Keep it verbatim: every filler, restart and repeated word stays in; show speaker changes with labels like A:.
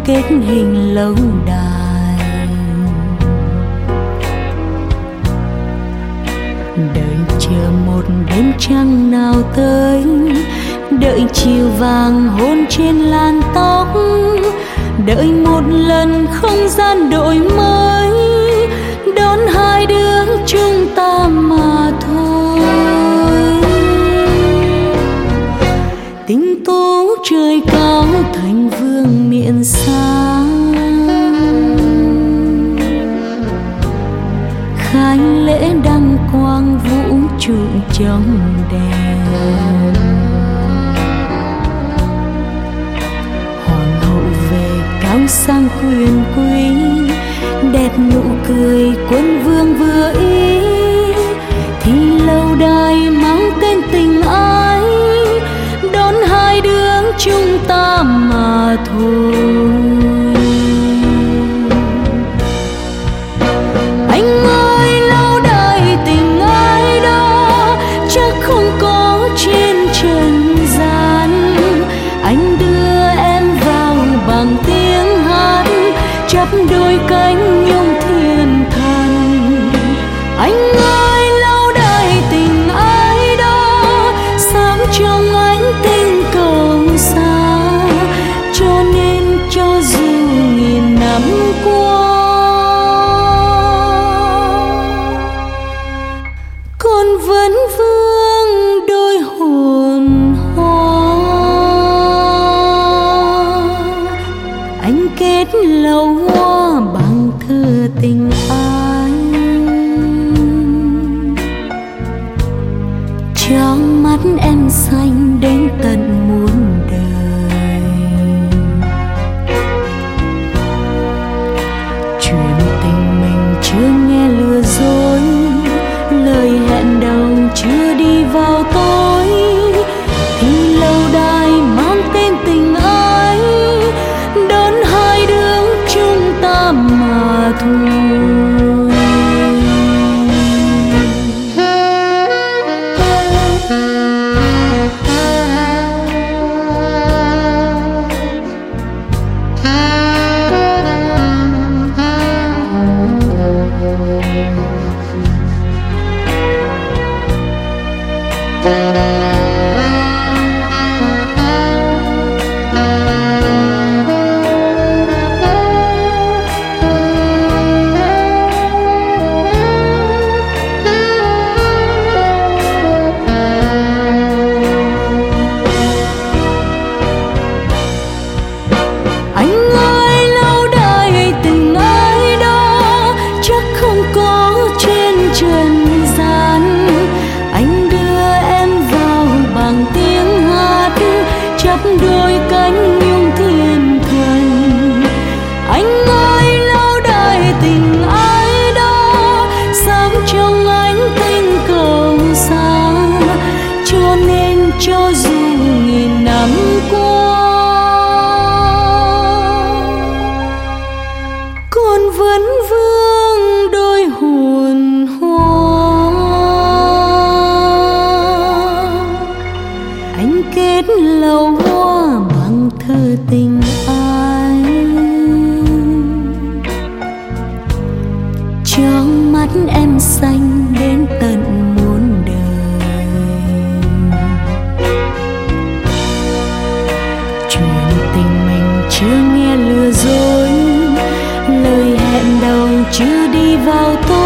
A: kết hình lâu đài. Đợi chờ một đêm trăng nào tới, đợi chiều vàng hôn trên làn tóc, đợi một lần không gian đổi mới, đón hai đứa chúng ta mà thôi. Tình tú trời cao thành vương miện xa, khai lễ đăng quang vũ trụ trong đèn. Hoàng hậu về cao sang quyền quý, đẹp nụ cười quân vương vừa ý, thì lâu đài mang tên tình ái, đón hai đứa chúng ta mà thôi. Anh ơi lâu đài tình ái đó chắc không có trên trần gian, anh đưa em vào bằng tiếng hát, chắp đôi cánh nhung thiên thần. Anh ơi lâu đài tình ái đó sáng trong ánh tinh cầu xa, cho nên cho dù nghìn năm qua con vẫn vương đôi hồn hoa. Anh kết lâu hoa bằng thơ tình ái, trong mắt em xanh đến tận muôn đời. Chuyện tình mình chưa nghe lừa dối, lời hẹn đầu chưa đi vào tối, thì lâu đài mang tên tình ái, đón hai đứa chúng ta mà thôi. Đôi cánh nhung thiên thần. Anh ơi lâu đài tình ái đó sáng trong ánh tinh cầu xa, cho nên cho dù nghìn năm qua con vẫn vương đôi hồn hoa. Anh kết lâu bằng thơ tình ái, trong mắt em xanh đến tận muôn đời. Chuyện tình mình chưa nghe lừa dối, lời hẹn đầu chưa đi vào tối,